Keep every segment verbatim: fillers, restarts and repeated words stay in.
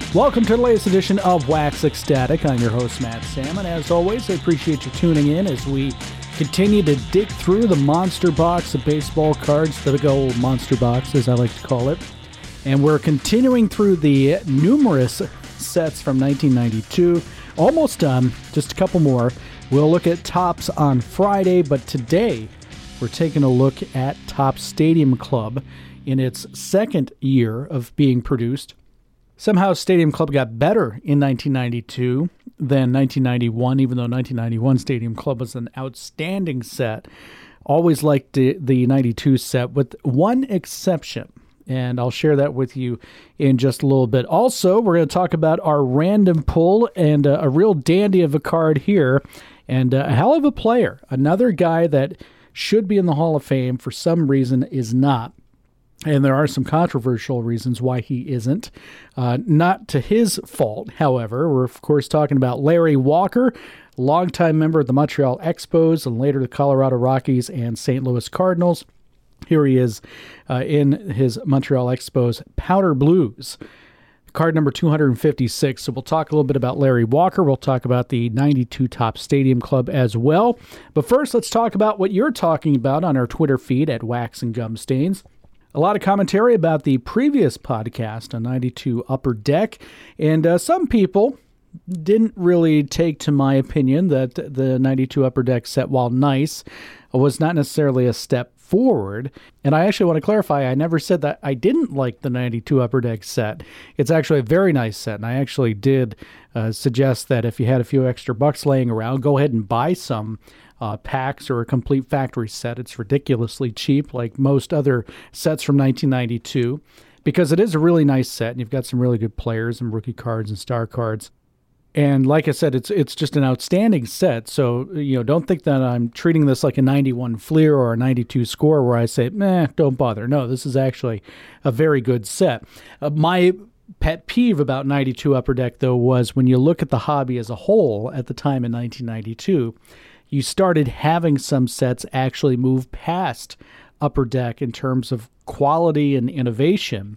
Welcome to the latest edition of Wax Ecstatic. I'm your host, Matt Salmon. As always, I appreciate you tuning in as we continue to dig through the monster box of baseball cards, the big old monster box, as I like to call it. And we're continuing through the numerous sets from nineteen ninety-two. Almost done, just a couple more. We'll look at Topps on Friday, but today we're taking a look at Topps Stadium Club in its second year of being produced. Somehow Stadium Club got better in nineteen ninety-two than nineteen ninety-one, even though nineteen ninety-one Stadium Club was an outstanding set. Always liked the, the ninety-two set, with one exception, and I'll share that with you in just a little bit. Also, we're going to talk about our random pull and uh, a real dandy of a card here, and uh, a hell of a player. Another guy that should be in the Hall of Fame, for some reason is not. And there are some controversial reasons why he isn't. Uh, not to his fault, however. We're, of course, talking about Larry Walker, longtime member of the Montreal Expos and later the Colorado Rockies and Saint Louis Cardinals. Here he is uh, in his Montreal Expos Powder Blues, card number two hundred fifty-six. So we'll talk a little bit about Larry Walker. We'll talk about the ninety-two Topps Stadium Club as well. But first, let's talk about what you're talking about on our Twitter feed at Wax and Gum Stains. A lot of commentary about the previous podcast on ninety-two Upper Deck, and uh, some people didn't really take to my opinion that the ninety-two Upper Deck set, while nice, was not necessarily a step forward. And I actually want to clarify, I never said that I didn't like the ninety-two Upper Deck set. It's actually a very nice set, and I actually did uh, suggest that if you had a few extra bucks laying around, go ahead and buy some Uh, packs or a complete factory set. It's ridiculously cheap, like most other sets from nineteen ninety-two, because it is a really nice set, and you've got some really good players and rookie cards and star cards. And like I said, it's it's just an outstanding set. So, you know, don't think that I'm treating this like a ninety-one Fleer or a ninety-two Score where I say, meh, don't bother. No, this is actually a very good set. Uh, my pet peeve about ninety-two Upper Deck, though, was when you look at the hobby as a whole at the time in nineteen ninety-two, you started having some sets actually move past Upper Deck in terms of quality and innovation,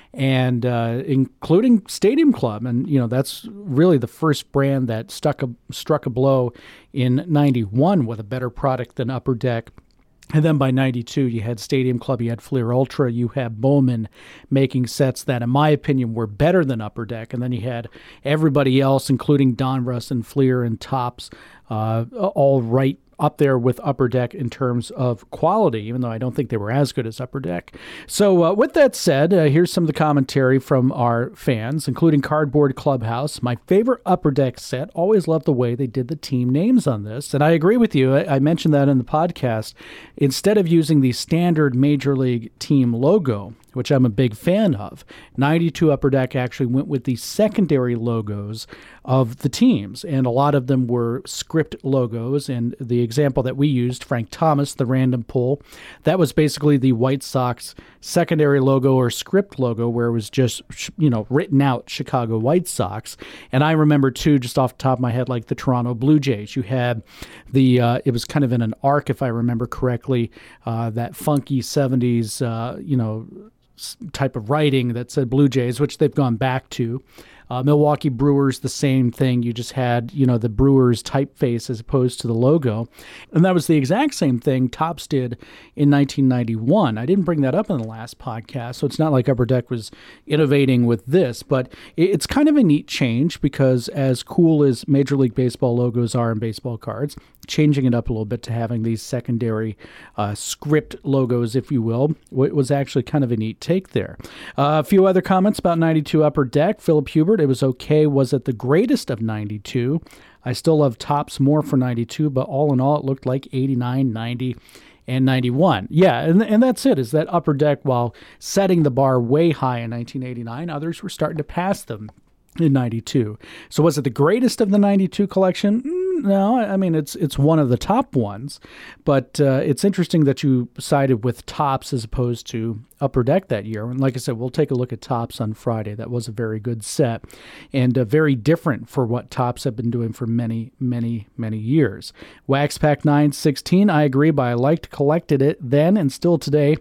and uh, including Stadium Club. And, you know, that's really the first brand that stuck a, struck a blow in ninety-one with a better product than Upper Deck. And then by ninety-two, you had Stadium Club, you had Fleer Ultra, you had Bowman making sets that, in my opinion, were better than Upper Deck. And then you had everybody else, including Donruss and Fleer and Topps, uh, all right up there with Upper Deck in terms of quality, even though I don't think they were as good as Upper Deck. So uh, with that said, uh, here's some of the commentary from our fans, including Cardboard Clubhouse. My favorite Upper Deck set. Always loved the way they did the team names on this. And I agree with you. I, I mentioned that in the podcast. Instead of using the standard Major League team logo, which I'm a big fan of, ninety-two Upper Deck actually went with the secondary logos of the teams, and a lot of them were script logos. And the example that we used, Frank Thomas, the random pull, that was basically the White Sox secondary logo or script logo, where it was just, you know, written out Chicago White Sox. And I remember too, just off the top of my head, like the Toronto Blue Jays, you had the, uh, it was kind of in an arc, if I remember correctly, uh, that funky seventies, uh, you know, type of writing that said Blue Jays, which they've gone back to. Uh, Milwaukee Brewers, the same thing. You just had, you know, the Brewers typeface as opposed to the logo. And that was the exact same thing Topps did in nineteen ninety-one. I didn't bring that up in the last podcast, so it's not like Upper Deck was innovating with this, but it's kind of a neat change, because as cool as Major League Baseball logos are in baseball cards, changing it up a little bit to having these secondary uh, script logos, if you will, it was actually kind of a neat take there. Uh, a few other comments about ninety-two Upper Deck. Philip Hubert, it was okay. Was it the greatest of ninety-two? I still love Topps more for ninety-two, but all in all, it looked like eighty-nine, ninety, and ninety-one. Yeah, and, and that's it, is that Upper Deck, while setting the bar way high in nineteen eighty-nine, others were starting to pass them in ninety-two. So was it the greatest of the ninety-two collection? Mm, no, I mean, it's it's one of the top ones, but uh, it's interesting that you sided with Topps as opposed to Upper Deck that year. And like I said, we'll take a look at Topps on Friday. That was a very good set, and uh, very different for what Topps have been doing for many, many, many years. Wax Pack nine sixteen, I agree, but I liked collected it then and still today.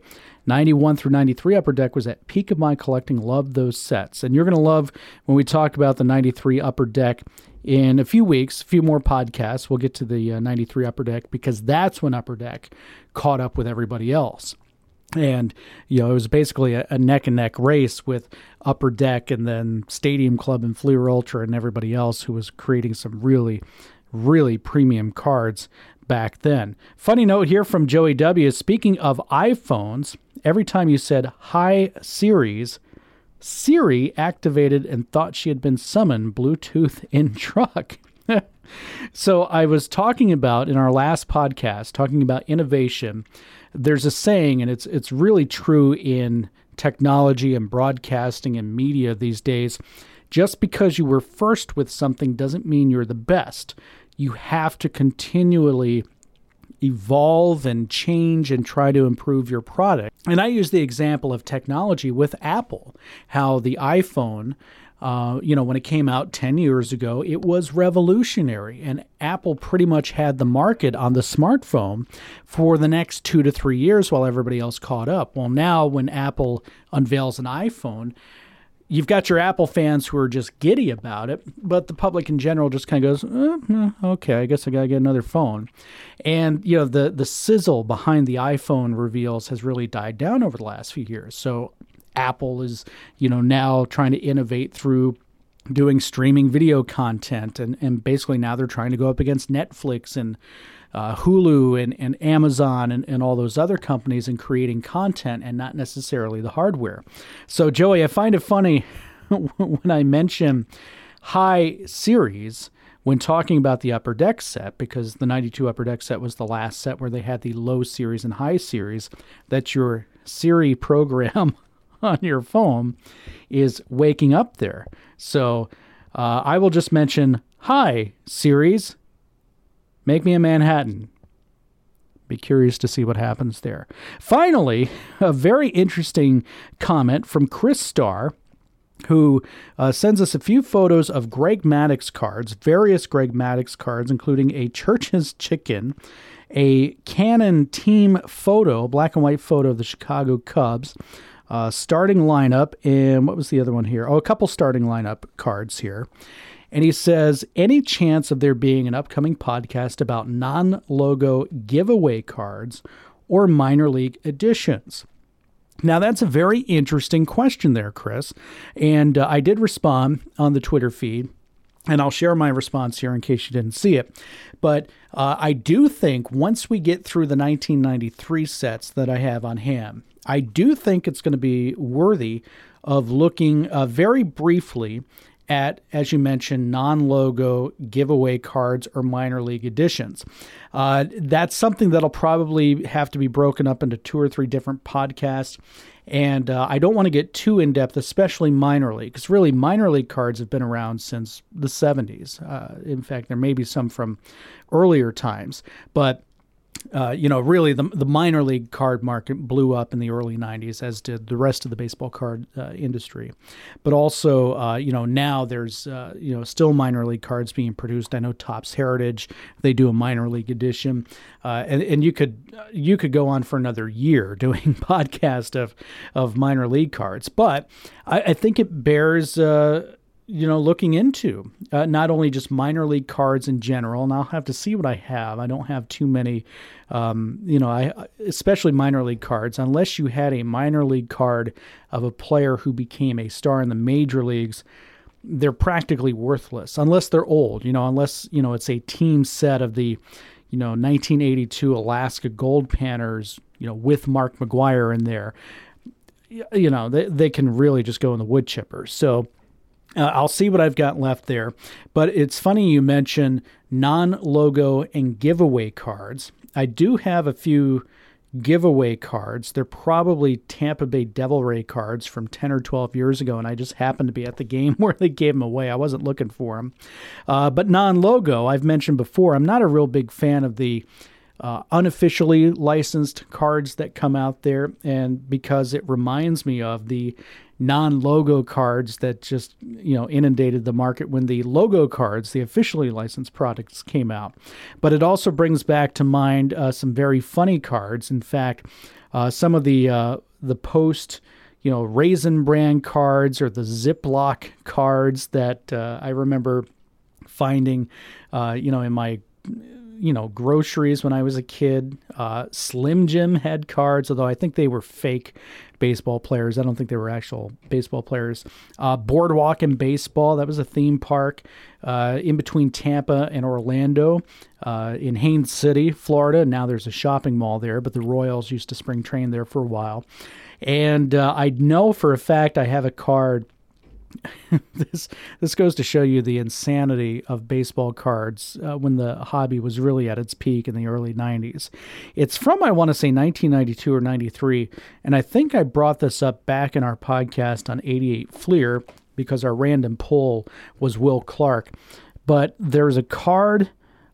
ninety-one through ninety-three Upper Deck was at peak of my collecting. Loved those sets. And you're going to love when we talk about the ninety-three Upper Deck in a few weeks, a few more podcasts. We'll get to the uh, ninety-three Upper Deck because that's when Upper Deck caught up with everybody else. And, you know, it was basically a, a neck-and-neck race with Upper Deck and then Stadium Club and Fleer Ultra and everybody else who was creating some really, really premium cards back then. Funny note here from Joey W. Speaking of iPhones, every time you said, "Hi, Series," Siri activated and thought she had been summoned Bluetooth in truck. So I was talking about, in our last podcast, talking about innovation. There's a saying, and it's it's really true in technology and broadcasting and media these days. Just because you were first with something doesn't mean you're the best. You have to continually evolve and change and try to improve your product. And I use the example of technology with Apple, how the iPhone, uh, you know, when it came out ten years ago, it was revolutionary. And Apple pretty much had the market on the smartphone for the next two to three years while everybody else caught up. Well, now when Apple unveils an iPhone, you've got your Apple fans who are just giddy about it, but the public in general just kind of goes, eh, okay, I guess I got to get another phone. And, you know, the, the sizzle behind the iPhone reveals has really died down over the last few years. So Apple is, you know, now trying to innovate through doing streaming video content. And, and basically now they're trying to go up against Netflix and uh, Hulu and, and Amazon and, and all those other companies in creating content and not necessarily the hardware. So, Joey, I find it funny when I mention High Series when talking about the Upper Deck set, because the ninety-two Upper Deck set was the last set where they had the Low Series and High Series, that your Siri program on your phone is waking up there. So uh, I will just mention, "Hi, Series, make me a Manhattan." Be curious to see what happens there. Finally, a very interesting comment from Chris Starr, who uh, sends us a few photos of Greg Maddux cards, various Greg Maddux cards, including a Church's Chicken, a Canon team photo, black and white photo of the Chicago Cubs, uh, starting lineup, and what was the other one here? Oh, a couple starting lineup cards here. And he says, any chance of there being an upcoming podcast about non-logo giveaway cards or minor league editions? Now, that's a very interesting question there, Chris. And uh, I did respond on the Twitter feed, and I'll share my response here in case you didn't see it. But uh, I do think once we get through the nineteen ninety-three sets that I have on hand, I do think it's going to be worthy of looking uh, very briefly at, as you mentioned, non-logo giveaway cards or minor league editions. Uh, that's something that'll probably have to be broken up into two or three different podcasts. And uh, I don't want to get too in-depth, especially minor league, because really minor league cards have been around since the seventies. Uh, in fact, there may be some from earlier times. But Uh, you know, really, the the minor league card market blew up in the early nineties, as did the rest of the baseball card uh, industry. But also, uh, you know, now there's, uh, you know, still minor league cards being produced. I know Topps Heritage, they do a minor league edition. Uh, and, and you could you could go on for another year doing podcast of, of minor league cards. But I, I think it bears... Uh, you know, looking into uh, not only just minor league cards in general, and I'll have to see what I have. I don't have too many, um, you know, I especially minor league cards, unless you had a minor league card of a player who became a star in the major leagues, they're practically worthless unless they're old, you know, unless, you know, it's a team set of the, you know, nineteen eighty-two Alaska Gold Panthers, you know, with Mark McGwire in there. You know, they, they can really just go in the wood chipper. So, Uh, I'll see what I've got left there. But it's funny you mention non-logo and giveaway cards. I do have a few giveaway cards. They're probably Tampa Bay Devil Ray cards from ten or twelve years ago, and I just happened to be at the game where they gave them away. I wasn't looking for them. Uh, but non-logo, I've mentioned before, I'm not a real big fan of the Uh, unofficially licensed cards that come out there, and because it reminds me of the non-logo cards that just, you know, inundated the market when the logo cards, the officially licensed products, came out. But it also brings back to mind uh, some very funny cards. In fact, uh, some of the uh, the post, you know, Raisin Bran cards or the Ziploc cards that uh, I remember finding, uh, you know, in my, you know, groceries when I was a kid. Uh, Slim Jim had cards, although I think they were fake baseball players. I don't think they were actual baseball players. Uh, Boardwalk and Baseball, that was a theme park uh, in between Tampa and Orlando uh, in Haines City, Florida. Now there's a shopping mall there, but the Royals used to spring train there for a while. And uh, I know for a fact I have a card. this this goes to show you the insanity of baseball cards uh, when the hobby was really at its peak in the early nineties. It's from, I want to say, nineteen ninety-two or ninety-three, and I think I brought this up back in our podcast on eighty-eight Fleer because our random poll was Will Clark. But there's a card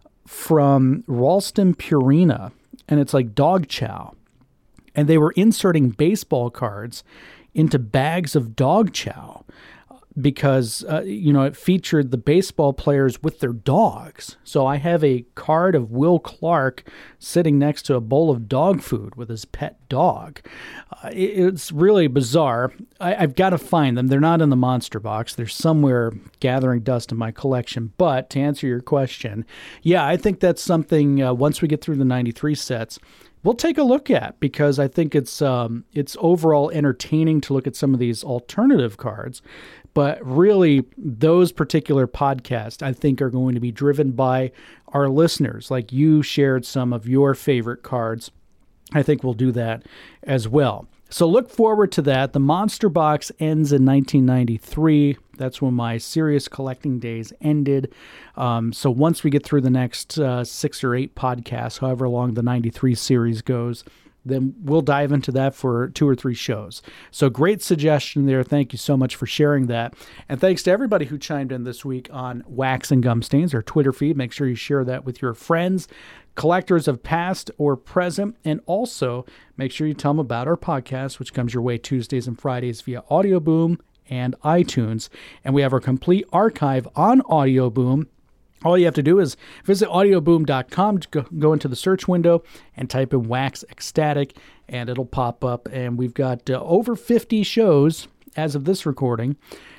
from Ralston Purina, and it's like dog chow. And they were inserting baseball cards into bags of dog chow because, uh, you know, it featured the baseball players with their dogs. So I have a card of Will Clark sitting next to a bowl of dog food with his pet dog. Uh, it, it's really bizarre. I, I've got to find them. They're not in the Monster Box. They're somewhere gathering dust in my collection. But to answer your question, yeah, I think that's something, uh, once we get through the ninety-three sets, we'll take a look at, because I think it's um, it's overall entertaining to look at some of these alternative cards. But really, those particular podcasts, I think, are going to be driven by our listeners. Like you shared some of your favorite cards. I think we'll do that as well. So look forward to that. The Monster Box ends in nineteen ninety-three. That's when my serious collecting days ended. Um, so once we get through the next uh, six or eight podcasts, however long the ninety-three series goes, then we'll dive into that for two or three shows. So great suggestion there. Thank you so much for sharing that. And thanks to everybody who chimed in this week on Wax and Gum Stains, our Twitter feed. Make sure you share that with your friends, collectors of past or present, and also make sure you tell them about our podcast, which comes your way Tuesdays and Fridays via Audio Boom and iTunes. And we have our complete archive on Audio Boom. All you have to do is visit audio boom dot com, go, go into the search window and type in Wax Ecstatic, and it'll pop up. And we've got uh, over fifty shows as of this recording,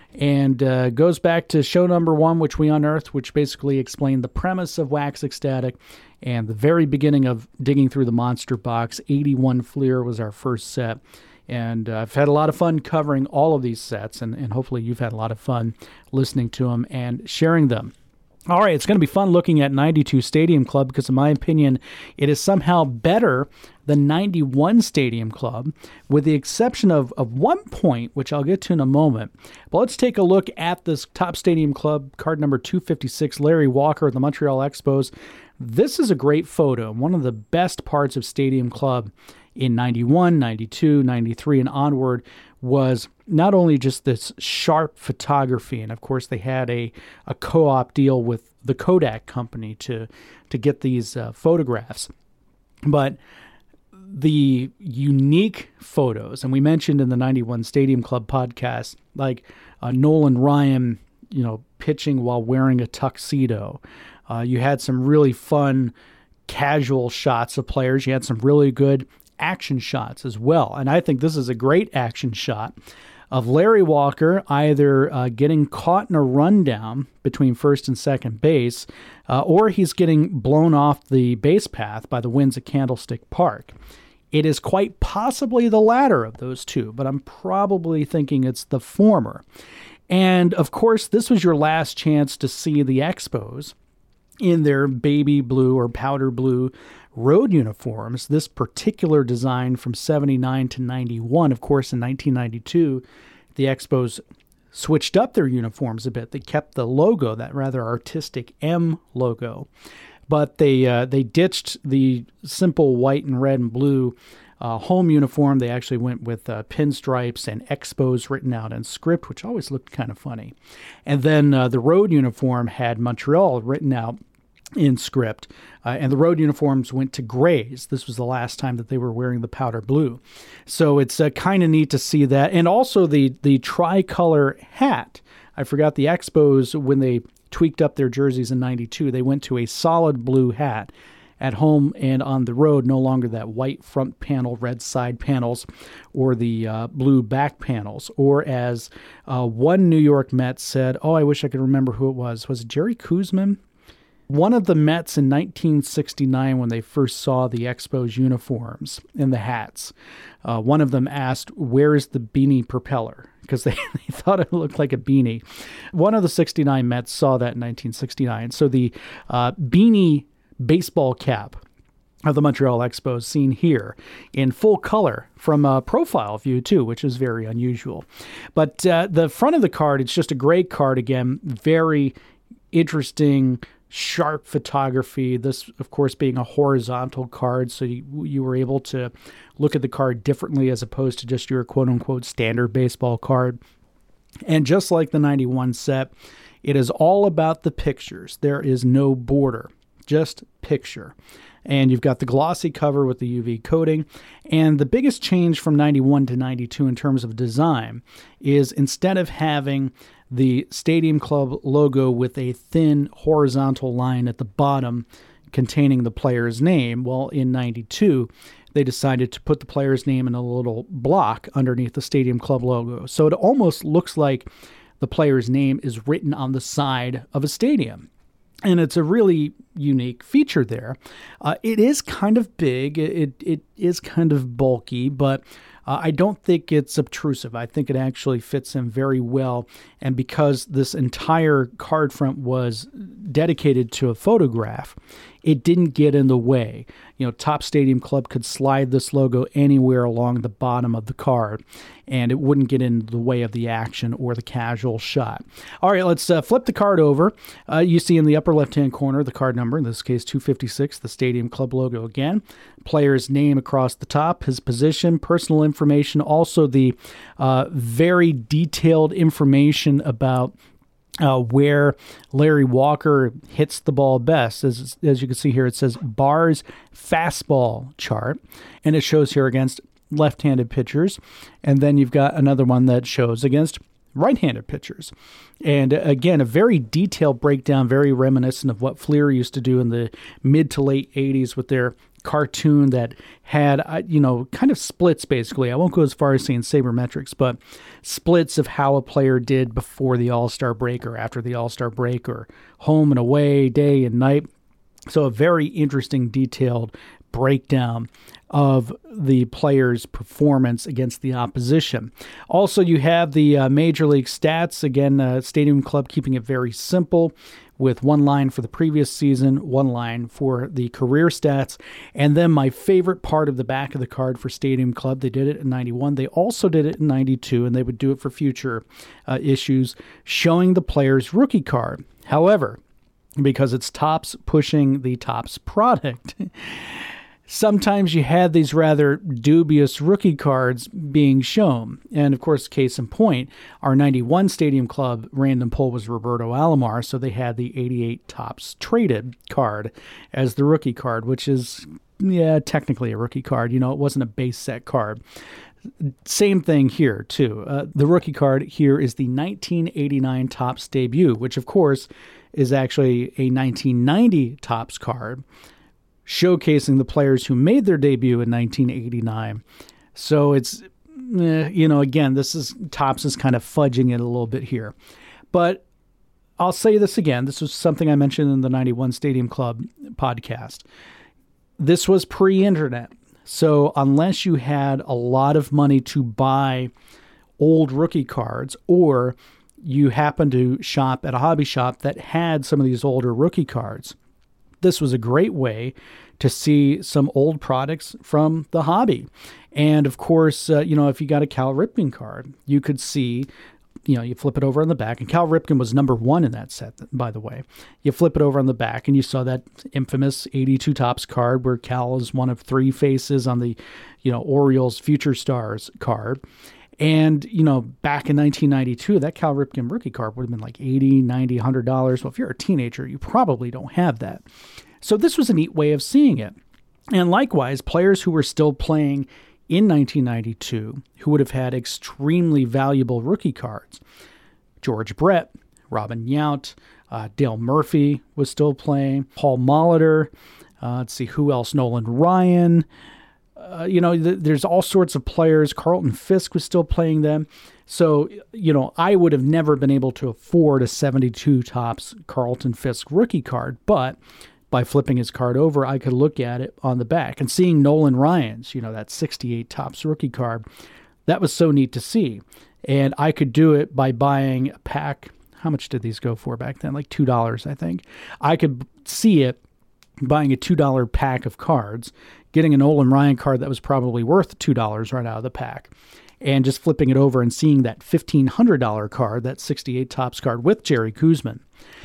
and uh, goes back to show number one, which we unearthed, which basically explained the premise of Wax Ecstatic and the very beginning of digging through the Monster Box. eighty-one Fleer was our first set. And uh, I've had a lot of fun covering all of these sets, and, and hopefully you've had a lot of fun listening to them and sharing them. All right, it's going to be fun looking at ninety-two Stadium Club because, in my opinion, it is somehow better than ninety-one Stadium Club, with the exception of, of one point, which I'll get to in a moment. But let's take a look at this Top Stadium Club, card number two fifty-six, Larry Walker at the Montreal Expos. This is a great photo, one of the best parts of Stadium Club in ninety-one, ninety-two, ninety-three, and onward was not only just this sharp photography, and of course they had a, a co-op deal with the Kodak company to, to get these uh, photographs, but the unique photos, and we mentioned in the ninety-one Stadium Club podcast, like uh, Nolan Ryan, you know, pitching while wearing a tuxedo. Uh, you had some really fun casual shots of players. You had some really good action shots as well. And I think this is a great action shot of Larry Walker either uh, getting caught in a rundown between first and second base, uh, or he's getting blown off the base path by the winds at Candlestick Park. It is quite possibly the latter of those two, but I'm probably thinking it's the former. And of course, this was your last chance to see the Expos in their baby blue or powder blue road uniforms. This particular design from seventy-nine to ninety-one, of course, in nineteen ninety-two, the Expos switched up their uniforms a bit. They kept the logo, that rather artistic M logo, but they uh, they ditched the simple white and red and blue uh, home uniform. They actually went with uh, pinstripes and Expos written out in script, which always looked kind of funny. And then uh, the road uniform had Montreal written out in script, uh, and the road uniforms went to grays. This was the last time that they were wearing the powder blue. So it's uh, kind of neat to see that. And also the the tricolor hat. I forgot the Expos, when they tweaked up their jerseys in ninety-two, they went to a solid blue hat. at home and on the road, no longer that white front panel, red side panels, or the uh, blue back panels. Or as uh, one New York Met said, oh, I wish I could remember who it was. Was it Jerry Koosman? One of the Mets in nineteen sixty-nine, when they first saw the Expos uniforms and the hats, uh, one of them asked, where is the beanie propeller? Because they, they thought it looked like a beanie. One of the sixty-nine Mets saw that in nineteen sixty-nine. So the uh, beanie baseball cap of the Montreal Expos seen here in full color from a profile view too, which is very unusual. But uh, the front of the card, it's just a gray card again, very interesting, sharp photography. This, of course, being a horizontal card, so you, you were able to look at the card differently as opposed to just your quote-unquote standard baseball card. And just like the ninety-one set, it is all about the pictures. There is no border, just picture. And you've got the glossy cover with the U V coating. And the biggest change from ninety-one to ninety-two in terms of design is instead of having the Stadium Club logo with a thin horizontal line at the bottom containing the player's name, well, in ninety-two, they decided to put the player's name in a little block underneath the Stadium Club logo. So it almost looks like the player's name is written on the side of a stadium. And it's a really unique feature there. Uh, it is kind of big. It it is kind of bulky, but uh, I don't think it's obtrusive. I think it actually fits in very well. And because this entire card front was dedicated to a photograph, it didn't get in the way. You know, Top Stadium Club could slide this logo anywhere along the bottom of the card, and it wouldn't get in the way of the action or the casual shot. All right, let's uh, flip the card over. Uh, you see in the upper left-hand corner the card number, in this case two fifty-six, the Stadium Club logo again. Player's name across the top, his position, personal information, also the uh, very detailed information about Uh, where Larry Walker hits the ball best. As, as you can see here, it says Barr's fastball chart, and it shows here against left-handed pitchers. And then you've got another one that shows against right-handed pitchers. And again, a very detailed breakdown, very reminiscent of what Fleer used to do in the mid to late eighties with their cartoon that had, you know, kind of splits basically. I won't go as far as saying sabermetrics, but splits of how a player did before the All-Star break or after the All-Star break, or home and away, day and night. So a very interesting, detailed breakdown of the player's performance against the opposition. Also, you have the uh, Major League stats. Again, uh, Stadium Club keeping it very simple, with one line for the previous season, one line for the career stats. And then my favorite part of the back of the card for Stadium Club, they did it in ninety-one. They also did it in ninety-two, and they would do it for future uh, issues, showing the player's rookie card. However, because it's Topps pushing the Topps product, sometimes you had these rather dubious rookie cards being shown. And of course, case in point, our ninety-one Stadium Club random pull was Roberto Alomar, so they had the eighty-eight Topps traded card as the rookie card, which is, yeah, technically a rookie card. You know, it wasn't a base set card. Same thing here, too. Uh, the rookie card here is the nineteen eighty-nine Topps debut, which, of course, is actually a nineteen ninety Topps card, showcasing the players who made their debut in nineteen eighty-nine. So it's, eh, you know, again, this is, Topps is kind of fudging it a little bit here. But I'll say this again. This was something I mentioned in the ninety-one Stadium Club podcast. This was pre-internet. So unless you had a lot of money to buy old rookie cards, or you happened to shop at a hobby shop that had some of these older rookie cards, this was a great way to see some old products from the hobby. And of course, uh, you know, if you got a Cal Ripken card, you could see, you know, you flip it over on the back, and Cal Ripken was number one in that set, by the way. You flip it over on the back, and you saw that infamous eighty-two Topps card where Cal is one of three faces on the, you know, Orioles Future Stars card. And, you know, back in nineteen ninety-two, that Cal Ripken rookie card would have been like eighty dollars, ninety dollars, one hundred dollars. Well, if you're a teenager, you probably don't have that. So this was a neat way of seeing it. And likewise, players who were still playing in nineteen ninety-two, who would have had extremely valuable rookie cards. George Brett, Robin Yount, uh, Dale Murphy was still playing, Paul Molitor, Uh, let's see, who else? Nolan Ryan. Uh, you know, th- there's all sorts of players. Carlton Fisk was still playing them. So, you know, I would have never been able to afford a seventy-two Topps Carlton Fisk rookie card, but by flipping his card over, I could look at it on the back. And seeing Nolan Ryan's, you know, that sixty-eight Topps rookie card, that was so neat to see. And I could do it by buying a pack. How much did these go for back then? Like two dollars, I think. I could see it buying a two dollar pack of cards, getting a Nolan Ryan card that was probably worth two dollars right out of the pack, and just flipping it over and seeing that fifteen hundred dollars card, that sixty-eight Topps card with Jerry Koosman.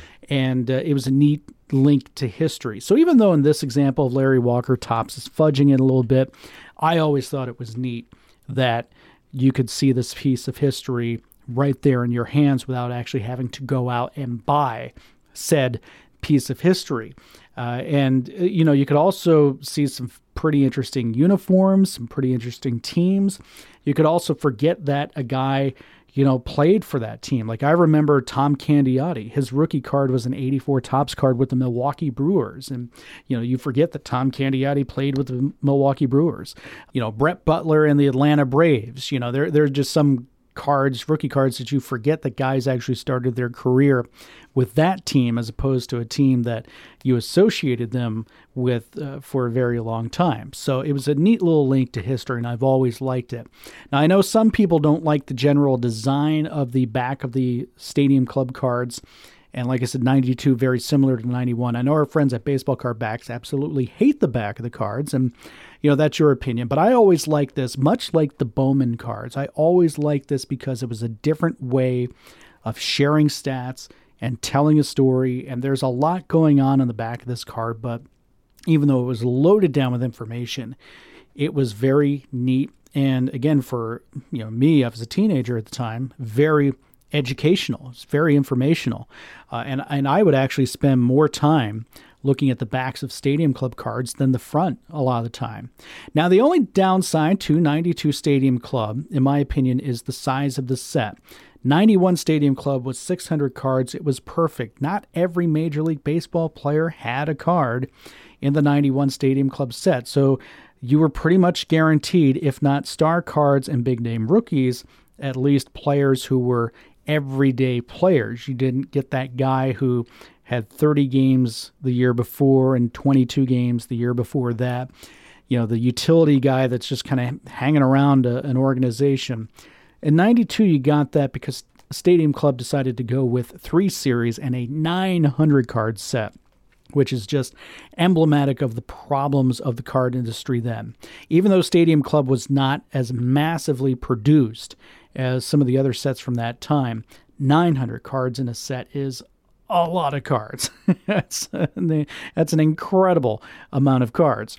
And uh, it was a neat link to history. So even though in this example of Larry Walker, Topps is fudging it a little bit, I always thought it was neat that you could see this piece of history right there in your hands without actually having to go out and buy said piece of history. Uh, and, you know, you could also see some pretty interesting uniforms, some pretty interesting teams. You could also forget that a guy, you know, played for that team. Like I remember Tom Candiotti, his rookie card was an eighty-four Topps card with the Milwaukee Brewers. And, you know, you forget that Tom Candiotti played with the Milwaukee Brewers. You know, Brett Butler and the Atlanta Braves, you know, there, there are just some cards, rookie cards that you forget that guys actually started their career with that team as opposed to a team that you associated them with uh, for a very long time. So it was a neat little link to history, and I've always liked it. Now, I know some people don't like the general design of the back of the Stadium Club cards. And like I said, ninety-two, very similar to ninety-one. I know our friends at Baseball Card Backs absolutely hate the back of the cards, and, you know, that's your opinion. But I always like this, much like the Bowman cards. I always liked this because it was a different way of sharing stats and telling a story, and there's a lot going on in the back of this card, but even though it was loaded down with information, it was very neat. And again, for, you know, me, I was a teenager at the time, very educational. It's very informational. Uh, and, and I would actually spend more time looking at the backs of Stadium Club cards than the front a lot of the time. Now, the only downside to ninety-two Stadium Club, in my opinion, is the size of the set. ninety-one Stadium Club was six hundred cards. It was perfect. Not every Major League Baseball player had a card in the ninety-one Stadium Club set. So you were pretty much guaranteed, if not star cards and big name rookies, at least players who were everyday players. You didn't get that guy who had thirty games the year before and twenty-two games the year before that. You know, the utility guy that's just kind of hanging around a, an organization. In ninety-two, you got that because Stadium Club decided to go with three series and a nine hundred card set, which is just emblematic of the problems of the card industry then. Even though Stadium Club was not as massively produced as some of the other sets from that time, nine hundred cards in a set is a lot of cards. that's, that's an incredible amount of cards.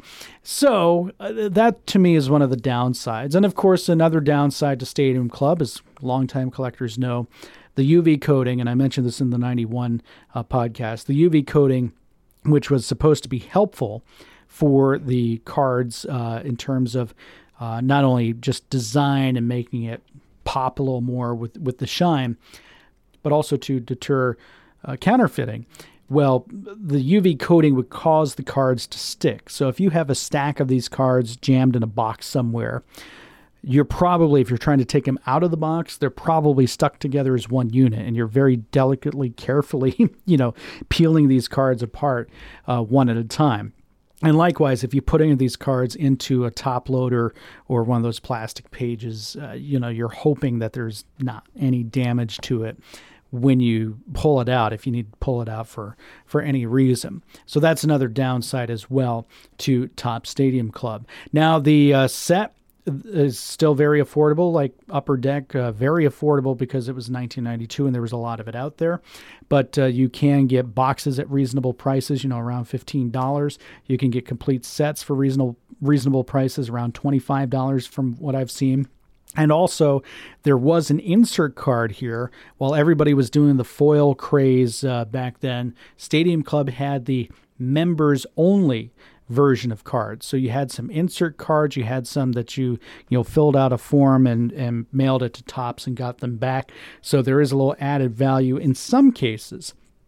So uh, that to me is one of the downsides. And of course, another downside to Stadium Club, as longtime collectors know, the U V coating, and I mentioned this in the ninety-one uh, podcast, the U V coating, which was supposed to be helpful for the cards uh, in terms of uh, not only just design and making it pop a little more with, with the shine, but also to deter uh, counterfeiting. Well, the U V coating would cause the cards to stick. So if you have a stack of these cards jammed in a box somewhere, you're probably, if you're trying to take them out of the box, they're probably stuck together as one unit, and you're very delicately, carefully, you know, peeling these cards apart uh, one at a time. And likewise, if you put any of these cards into a top loader or one of those plastic pages, uh, you know, you're hoping that there's not any damage to it when you pull it out, if you need to pull it out for, for any reason. So that's another downside as well to Topps Stadium Club. Now, the uh, set is still very affordable, like Upper Deck, uh, very affordable because it was nineteen ninety-two and there was a lot of it out there. But uh, you can get boxes at reasonable prices, you know, around fifteen dollars. You can get complete sets for reasonable reasonable prices, around twenty-five dollars from what I've seen. And also, there was an insert card here. While everybody was doing the foil craze uh, back then, Stadium Club had the members-only version of cards. So you had some insert cards, you had some that you you know filled out a form and and mailed it to Topps and got them back. So there is a little added value in some cases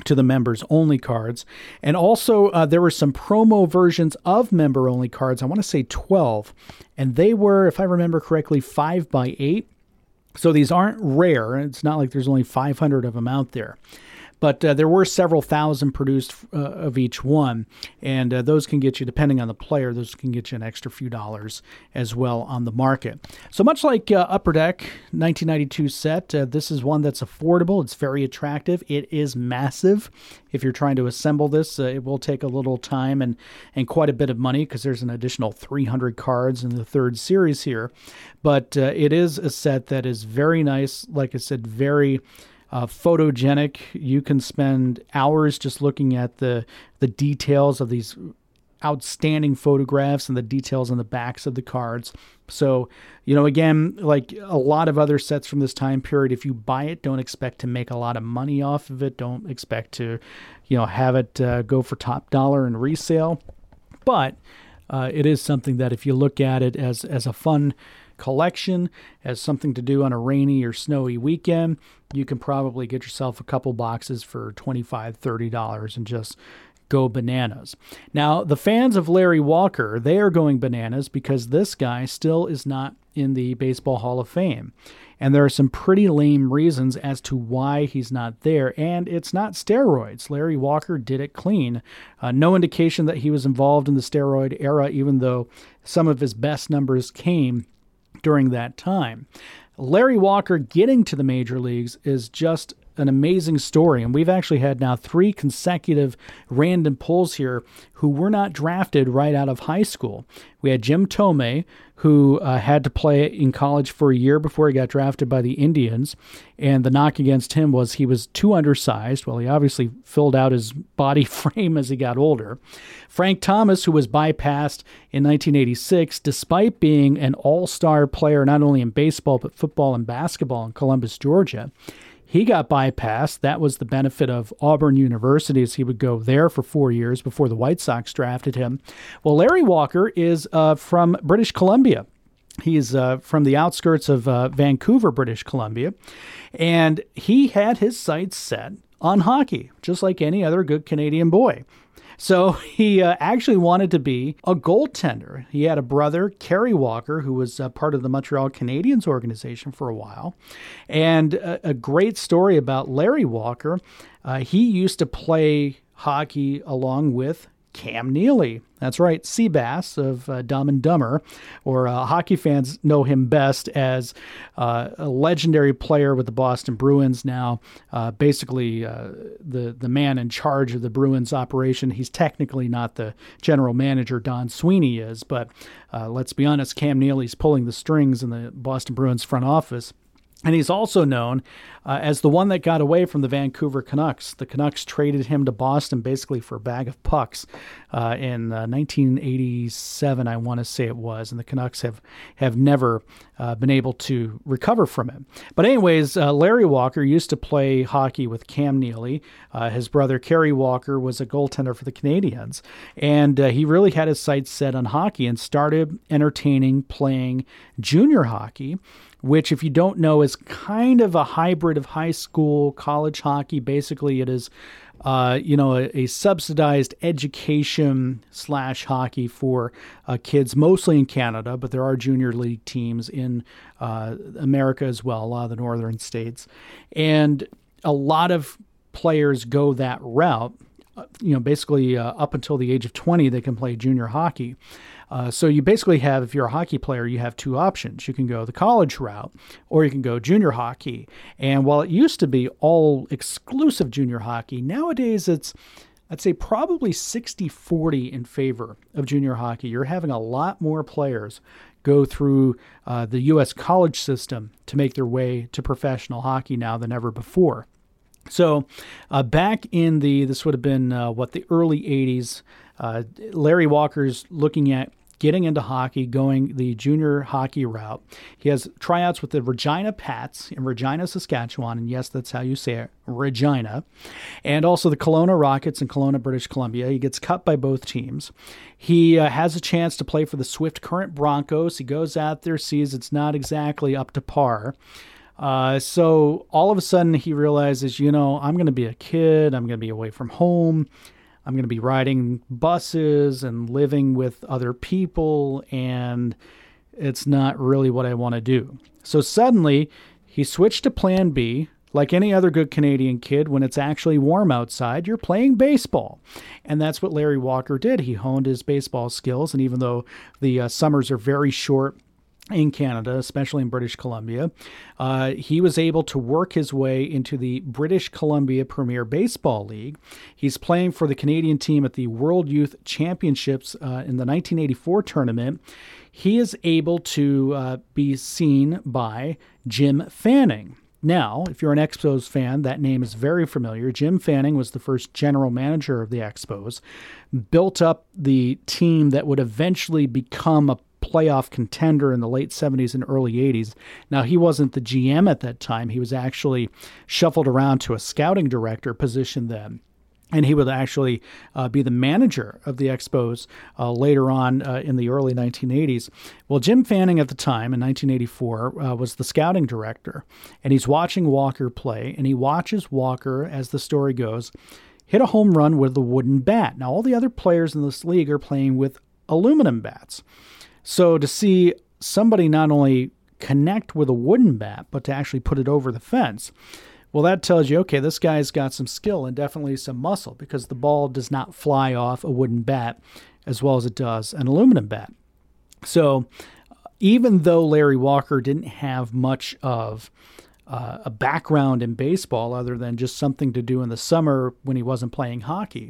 to the members-only cards. And also, uh, there were some promo versions of member-only cards, I want to say twelve, and they were, if I remember correctly, five by eight. So these aren't rare. It's not like there's only five hundred of them out there. But uh, there were several thousand produced uh, of each one, and uh, those can get you, depending on the player, those can get you an extra few dollars as well on the market. So much like uh, Upper Deck nineteen ninety-two set, uh, this is one that's affordable. It's very attractive. It is massive. If you're trying to assemble this, uh, it will take a little time and, and quite a bit of money because there's an additional three hundred cards in the third series here. But uh, it is a set that is very nice. Like I said, very Uh, photogenic. You can spend hours just looking at the the details of these outstanding photographs and the details on the backs of the cards. So, you know, again, like a lot of other sets from this time period, if you buy it, don't expect to make a lot of money off of it. Don't expect to, you know, have it uh, go for top dollar in resale. But uh, it is something that if you look at it as as a fun collection, as something to do on a rainy or snowy weekend, you can probably get yourself a couple boxes for twenty-five dollars, thirty dollars and just go bananas. Now, the fans of Larry Walker, they are going bananas because this guy still is not in the Baseball Hall of Fame. And there are some pretty lame reasons as to why he's not there, and it's not steroids. Larry Walker did it clean. Uh, no indication that he was involved in the steroid era, even though some of his best numbers came during that time. Larry Walker getting to the major leagues is just an amazing story, and we've actually had now three consecutive random pulls here who were not drafted right out of high school. We had Jim Thome, who uh, had to play in college for a year before he got drafted by the Indians, and the knock against him was he was too undersized. Well, he obviously filled out his body frame as he got older. Frank Thomas, who was bypassed in nineteen eighty-six, despite being an all-star player not only in baseball but football and basketball in Columbus, Georgia. He got bypassed. That was the benefit of Auburn University, as he would go there for four years before the White Sox drafted him. Well, Larry Walker is uh, from British Columbia. He's uh, from the outskirts of uh, Vancouver, British Columbia, and he had his sights set on hockey, just like any other good Canadian boy. So he uh, actually wanted to be a goaltender. He had a brother, Kerry Walker, who was uh, part of the Montreal Canadiens organization for a while. And a, a great story about Larry Walker, uh, he used to play hockey along with Cam Neely. That's right, Seabass of uh, Dumb and Dumber, or uh, hockey fans know him best as uh, a legendary player with the Boston Bruins now, uh, basically uh, the, the man in charge of the Bruins operation. He's technically not the general manager, Don Sweeney is, but uh, let's be honest, Cam Neely's pulling the strings in the Boston Bruins front office. And he's also known uh, as the one that got away from the Vancouver Canucks. The Canucks traded him to Boston basically for a bag of pucks uh, in uh, nineteen eighty-seven, I want to say it was. And the Canucks have, have never uh, been able to recover from it. But anyways, uh, Larry Walker used to play hockey with Cam Neely. Uh, his brother, Kerry Walker, was a goaltender for the Canadiens. And uh, he really had his sights set on hockey and started entertaining playing junior hockey, which, if you don't know, is kind of a hybrid of high school, college hockey. Basically, it is, uh, you know, a, a subsidized education slash hockey for uh, kids, mostly in Canada, but there are junior league teams in uh, America as well, a lot of the northern states. And a lot of players go that route. Uh, you know, basically uh, up until the age of twenty, they can play junior hockey. Uh, so you basically have, if you're a hockey player, you have two options. You can go the college route or you can go junior hockey. And while it used to be all exclusive junior hockey, nowadays it's, I'd say probably sixty forty in favor of junior hockey. You're having a lot more players go through uh, the U S college system to make their way to professional hockey now than ever before. So uh, back in the, this would have been, uh, what, the early eighties, uh, Larry Walker's looking at getting into hockey, going the junior hockey route. He has tryouts with the Regina Pats in Regina, Saskatchewan, and yes, that's how you say it, Regina, and also the Kelowna Rockets in Kelowna, British Columbia. He gets cut by both teams. He uh, has a chance to play for the Swift Current Broncos. He goes out there, sees it's not exactly up to par. Uh, so all of a sudden he realizes, you know, I'm going to be a kid. I'm going to be away from home. I'm going to be riding buses and living with other people, and it's not really what I want to do. So suddenly he switched to plan B. Like any other good Canadian kid, when it's actually warm outside, you're playing baseball. And that's what Larry Walker did. He honed his baseball skills, and even though the uh, summers are very short in Canada, especially in British Columbia, uh, he was able to work his way into the British Columbia Premier Baseball League. He's playing for the Canadian team at the World Youth Championships uh, in the nineteen eighty-four tournament. He is able to uh, be seen by Jim Fanning. Now, if you're an Expos fan, that name is very familiar. Jim Fanning was the first general manager of the Expos, built up the team that would eventually become a playoff contender in the late seventies and early eighties. Now, he wasn't the G M at that time. He was actually shuffled around to a scouting director position then. And he would actually uh, be the manager of the Expos uh, later on uh, in the early nineteen eighties. Well, Jim Fanning at the time in nineteen eighty-four uh, was the scouting director, and he's watching Walker play, and he watches Walker, as the story goes, hit a home run with a wooden bat. Now, all the other players in this league are playing with aluminum bats. So to see somebody not only connect with a wooden bat, but to actually put it over the fence, well, that tells you, okay, this guy's got some skill and definitely some muscle, because the ball does not fly off a wooden bat as well as it does an aluminum bat. So even though Larry Walker didn't have much of uh, a background in baseball other than just something to do in the summer when he wasn't playing hockey,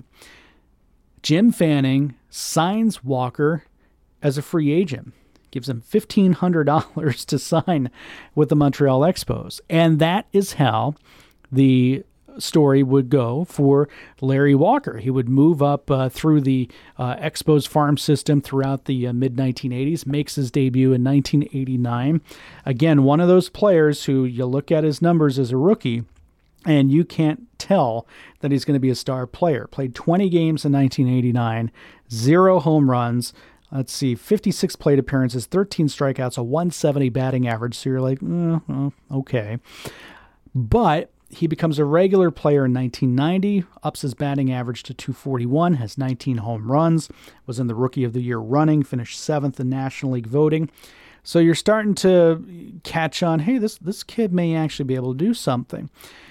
Jim Fanning signs Walker as a free agent. Gives him fifteen hundred dollars to sign with the Montreal Expos. And that is how the story would go for Larry Walker. He would move up uh, through the uh, Expos farm system throughout the uh, mid nineteen eighties, makes his debut in nineteen eighty-nine. Again, one of those players who you look at his numbers as a rookie, and you can't tell that he's going to be a star player. Played twenty games in nineteen eighty-nine, zero home runs, Let's see, fifty-six plate appearances, thirteen strikeouts, a one seventy batting average. So you're like, mm, well, okay. But he becomes a regular player in nineteen ninety, ups his batting average to two forty-one, has nineteen home runs, was in the Rookie of the Year running, finished seventh in National League voting. So you're starting to catch on, hey, this, this kid may actually be able to do something.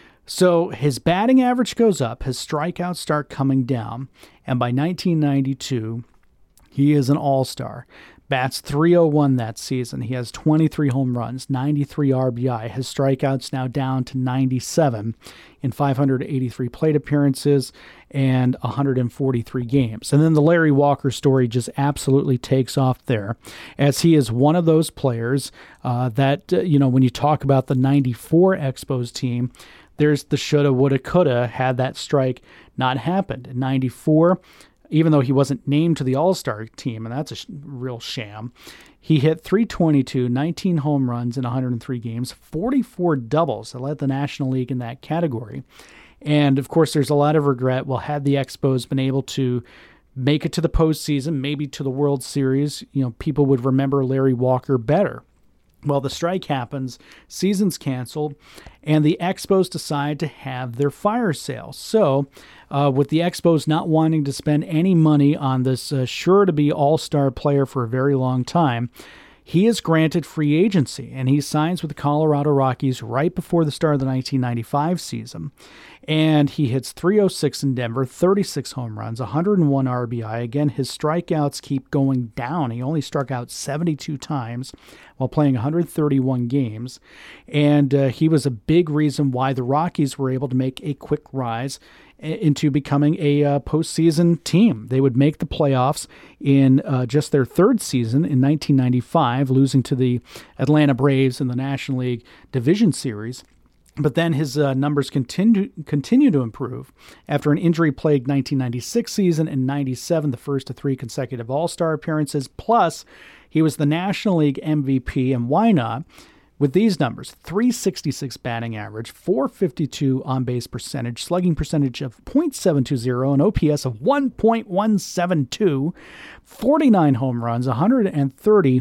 So his batting average goes up, his strikeouts start coming down, and by nineteen ninety-two, he is an all-star. Bats three oh one that season. He has twenty-three home runs, ninety-three R B I. His strikeouts now down to ninety-seven in five hundred eighty-three plate appearances and one hundred forty-three games. And then the Larry Walker story just absolutely takes off there, as he is one of those players uh, that, uh, you know, when you talk about the ninety-four Expos team, there's the shoulda, woulda, coulda had that strike not happened. In ninety-four, even though he wasn't named to the All-Star team, and that's a sh- real sham, he hit three twenty-two, nineteen home runs in one hundred three games, forty-four doubles that led the National League in that category. And, of course, there's a lot of regret. Well, had the Expos been able to make it to the postseason, maybe to the World Series, you know, people would remember Larry Walker better. Well, the strike happens, season's canceled, and the Expos decide to have their fire sale. So, uh, with the Expos not wanting to spend any money on this uh, sure-to-be all-star player for a very long time, he is granted free agency, and he signs with the Colorado Rockies right before the start of the nineteen ninety-five season. And he hits three oh six in Denver, thirty-six home runs, one hundred one R B I. Again, his strikeouts keep going down. He only struck out seventy-two times while playing one hundred thirty-one games. And uh, he was a big reason why the Rockies were able to make a quick rise into becoming a uh, postseason team. They would make the playoffs in uh, just their third season in nineteen ninety-five, losing to the Atlanta Braves in the National League Division Series. But then his uh, numbers continue continue to improve after an injury-plagued nineteen ninety-six season and ninety-seven, the first of three consecutive All-Star appearances. Plus, he was the National League M V P, and why not? With these numbers, three sixty-six batting average, four fifty-two on-base percentage, slugging percentage of point seven two zero, an O P S of one point one seven two, forty-nine home runs, one hundred thirty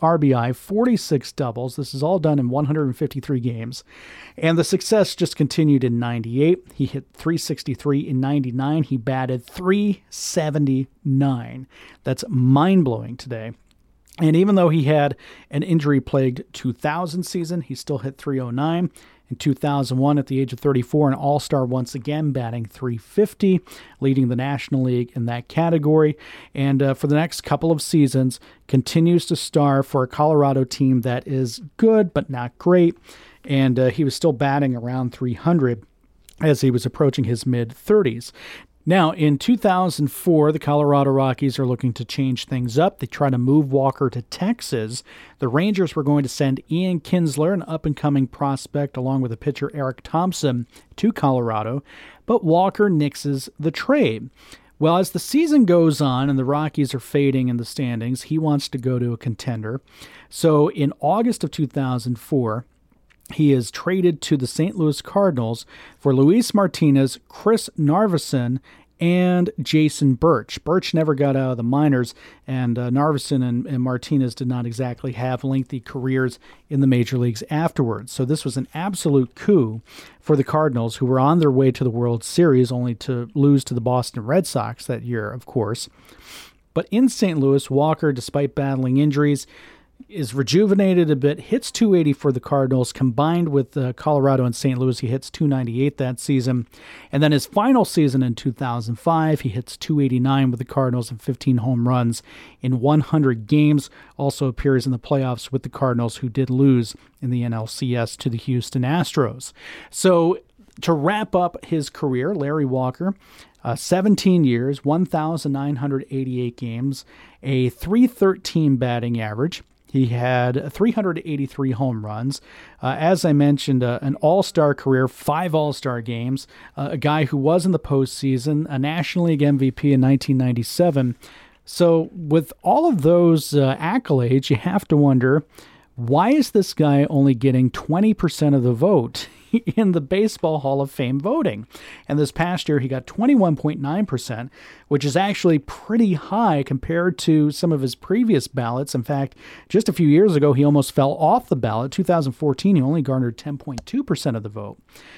R B I, forty-six doubles. This is all done in one hundred fifty-three games. And the success just continued in ninety-eight. He hit three sixty-three in ninety-nine. He batted three seventy-nine. That's mind-blowing today. And even though he had an injury-plagued two thousand season, he still hit three oh nine. In two thousand one, at the age of thirty-four, an all-star once again, batting three fifty, leading the National League in that category. And uh, for the next couple of seasons, continues to star for a Colorado team that is good but not great. And uh, he was still batting around three hundred as he was approaching his mid-thirties. Now, in two thousand four, the Colorado Rockies are looking to change things up. They try to move Walker to Texas. The Rangers were going to send Ian Kinsler, an up-and-coming prospect, along with a pitcher Eric Thompson, to Colorado, but Walker nixes the trade. Well, as the season goes on and the Rockies are fading in the standings, he wants to go to a contender. So in August of two thousand four, he is traded to the Saint Louis Cardinals for Luis Martinez, Chris Narveson, and Jason Birch. Birch never got out of the minors, and uh, Narveson and, and Martinez did not exactly have lengthy careers in the major leagues afterwards. So this was an absolute coup for the Cardinals, who were on their way to the World Series, only to lose to the Boston Red Sox that year, of course. But in Saint Louis, Walker, despite battling injuries, is rejuvenated a bit, hits two eighty for the Cardinals. Combined with uh, Colorado and Saint Louis, he hits two ninety-eight that season. And then his final season in two thousand five, he hits two eighty-nine with the Cardinals and fifteen home runs in one hundred games. Also appears in the playoffs with the Cardinals, who did lose in the N L C S to the Houston Astros. So to wrap up his career, Larry Walker, Uh, seventeen years, one thousand nine hundred eighty-eight games, a three thirteen batting average. He had three hundred eighty-three home runs. Uh, as I mentioned, uh, an all-star career, five all-star games, uh, a guy who was in the postseason, a National League M V P in nineteen ninety-seven. So with all of those uh, accolades, you have to wonder, why is this guy only getting twenty percent of the vote in the Baseball Hall of Fame voting? And this past year, he got twenty-one point nine percent, which is actually pretty high compared to some of his previous ballots. In fact, just a few years ago, he almost fell off the ballot. two thousand fourteen, he only garnered ten point two percent of the vote.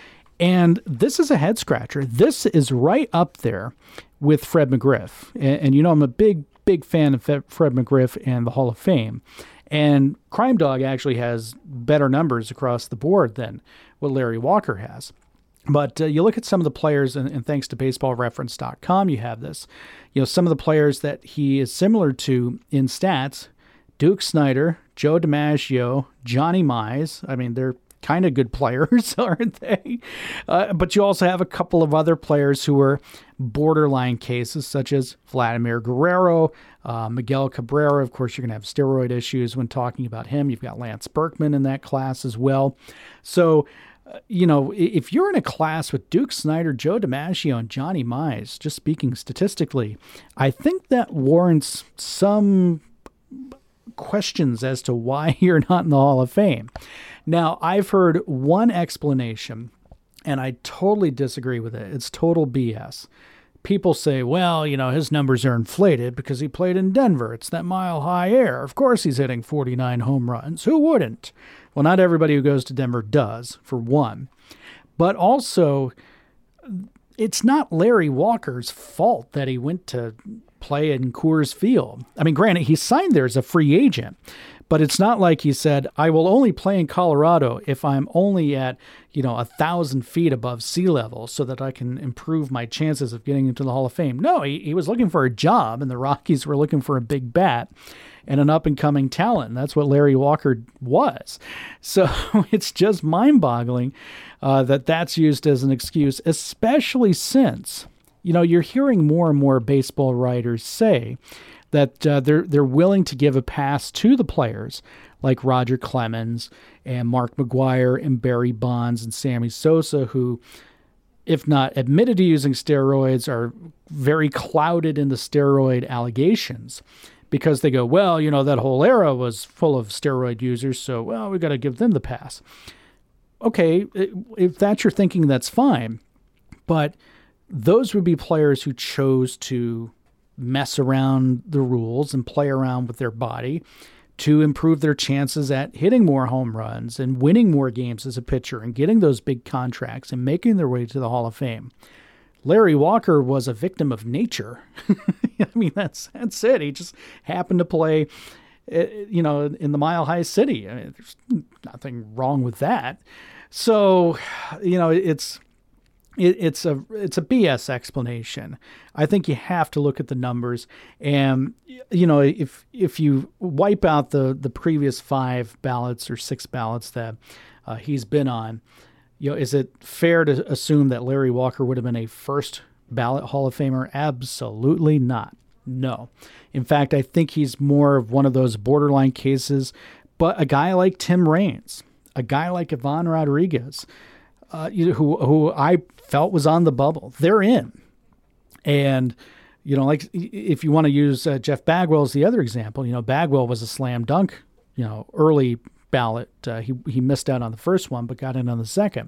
And this is a head-scratcher. This is right up there with Fred McGriff. And, and you know, I'm a big, big fan of Fred McGriff and the Hall of Fame. And Crime Dog actually has better numbers across the board than what Larry Walker has. But uh, you look at some of the players, and, and thanks to baseball reference dot com, you have this. You know, some of the players that he is similar to in stats: Duke Snider, Joe DiMaggio, Johnny Mize. I mean, they're kind of good players, aren't they? Uh, but you also have a couple of other players who are borderline cases, such as Vladimir Guerrero, uh, Miguel Cabrera. Of course, you're going to have steroid issues when talking about him. You've got Lance Berkman in that class as well. So, uh, you know, if you're in a class with Duke Snider, Joe DiMaggio, and Johnny Mize, just speaking statistically, I think that warrants some questions as to why you're not in the Hall of Fame. Now, I've heard one explanation, and I totally disagree with it. It's total B S. People say, well, you know, his numbers are inflated because he played in Denver. It's that mile-high air. Of course he's hitting forty-nine home runs. Who wouldn't? Well, not everybody who goes to Denver does, for one. But also, it's not Larry Walker's fault that he went to play in Coors Field. I mean, granted, he signed there as a free agent, but it's not like he said, I will only play in Colorado if I'm only at, you know, a thousand feet above sea level so that I can improve my chances of getting into the Hall of Fame. No, he, he was looking for a job, and the Rockies were looking for a big bat and an up-and-coming talent. And that's what Larry Walker was. So it's just mind-boggling uh, that that's used as an excuse, especially since, you know, you're hearing more and more baseball writers say that uh, they're they're willing to give a pass to the players like Roger Clemens and Mark McGwire and Barry Bonds and Sammy Sosa, who, if not admitted to using steroids, are very clouded in the steroid allegations because they go, well, you know, that whole era was full of steroid users, so, well, we got to give them the pass. Okay, if that's your thinking, that's fine. But those would be players who chose to mess around the rules and play around with their body, to improve their chances at hitting more home runs and winning more games as a pitcher and getting those big contracts and making their way to the Hall of Fame. Larry Walker was a victim of nature. I mean, that's that's it. He just happened to play, you know, in the Mile High City. I mean, there's nothing wrong with that. So, you know, it's it, it's a it's a B S explanation. I think you have to look at the numbers, and you know, if if you wipe out the the previous five ballots or six ballots that uh, he's been on. You know, is it fair to assume that Larry Walker would have been a first ballot Hall of Famer? Absolutely not. No. In fact, I think he's more of one of those borderline cases. But a guy like Tim Raines, a guy like Ivan Rodriguez, uh, you know, who who I felt was on the bubble, they're in. And you know, like if you want to use uh, Jeff Bagwell as the other example, you know, Bagwell was a slam dunk, you know, early ballot. Uh, he he missed out on the first one, but got in on the second.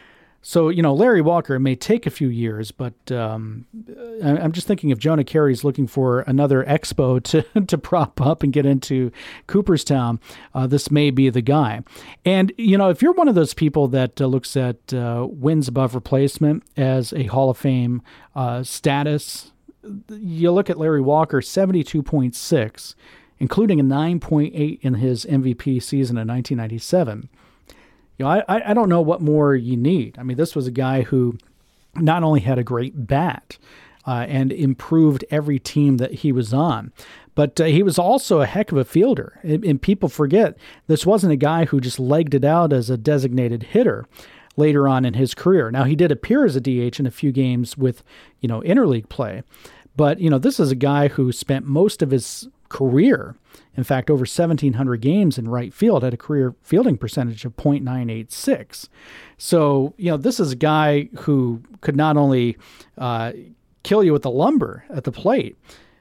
So, you know, Larry Walker, it may take a few years, but um, I'm just thinking if Jonah Carey's looking for another expo to, to prop up and get into Cooperstown, uh, this may be the guy. And, you know, if you're one of those people that uh, looks at uh, wins above replacement as a Hall of Fame uh, status, you look at Larry Walker, seventy-two point six, including a nine point eight in his M V P season in nineteen ninety-seven. You know, I, I don't know what more you need. I mean, this was a guy who not only had a great bat uh, and improved every team that he was on, but uh, he was also a heck of a fielder. And, and people forget this wasn't a guy who just legged it out as a designated hitter later on in his career. Now, he did appear as a D H in a few games with, you know, interleague play. But, you know, this is a guy who spent most of his career, in fact, over seventeen hundred games in right field, had a career fielding percentage of point nine eight six. So, you know, this is a guy who could not only uh, kill you with the lumber at the plate,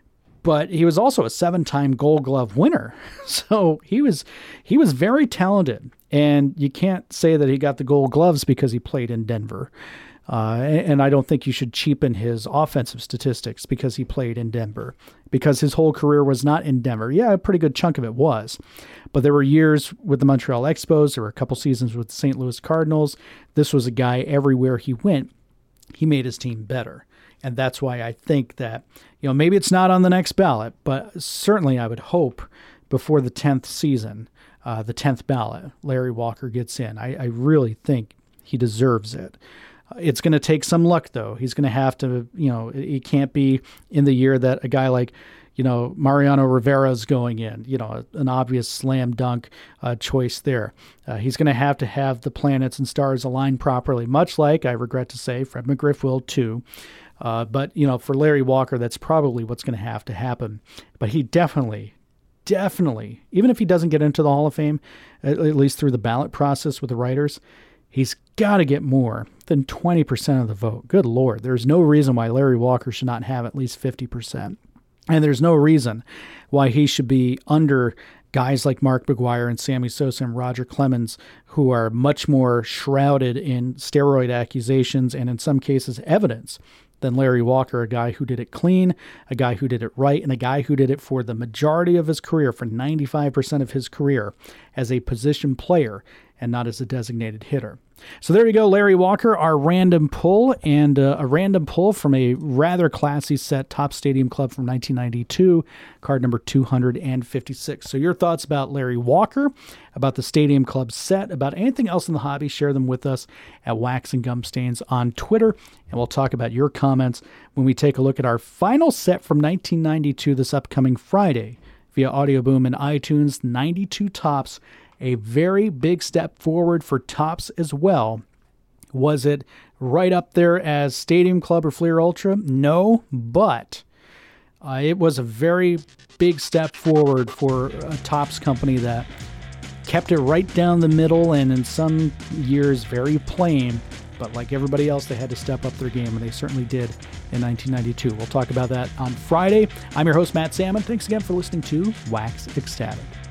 but he was also a seven-time Gold Glove winner. So he was he was very talented, and you can't say that he got the Gold Gloves because he played in Denver. Uh, and I don't think you should cheapen his offensive statistics because he played in Denver, because his whole career was not in Denver. Yeah, a pretty good chunk of it was. But there were years with the Montreal Expos. There were a couple seasons with the Saint Louis Cardinals. This was a guy everywhere he went, he made his team better. And that's why I think that, you know, maybe it's not on the next ballot, but certainly I would hope before the tenth season, uh, the tenth ballot, Larry Walker gets in. I, I really think he deserves it. It's going to take some luck, though. He's going to have to, you know, it can't be in the year that a guy like, you know, Mariano Rivera is going in, you know, an obvious slam dunk uh, choice there. Uh, he's going to have to have the planets and stars align properly, much like, I regret to say, Fred McGriff will too. Uh, but, you know, for Larry Walker, that's probably what's going to have to happen. But he definitely, definitely, even if he doesn't get into the Hall of Fame, at, at least through the ballot process with the writers, he's got to get more than twenty percent of the vote. Good Lord. There's no reason why Larry Walker should not have at least fifty percent. And there's no reason why he should be under guys like Mark McGwire and Sammy Sosa and Roger Clemens, who are much more shrouded in steroid accusations and in some cases evidence than Larry Walker, a guy who did it clean, a guy who did it right, and a guy who did it for the majority of his career, for ninety-five percent of his career, as a position player and not as a designated hitter. So there you go, Larry Walker, our random pull, and uh, a random pull from a rather classy set, Top Stadium Club from nineteen ninety-two, card number two hundred fifty-six. So your thoughts about Larry Walker, about the Stadium Club set, about anything else in the hobby, share them with us at Wax and Gum Stains on Twitter, and we'll talk about your comments when we take a look at our final set from nineteen ninety-two this upcoming Friday via Audio Boom and iTunes, ninety-two Topps. A very big step forward for Topps as well. Was it right up there as Stadium Club or Fleer Ultra? No, but uh, it was a very big step forward for a Topps company that kept it right down the middle and in some years very plain. But like everybody else, they had to step up their game, and they certainly did in nineteen ninety-two. We'll talk about that on Friday. I'm your host, Matt Salmon. Thanks again for listening to Wax Ecstatic.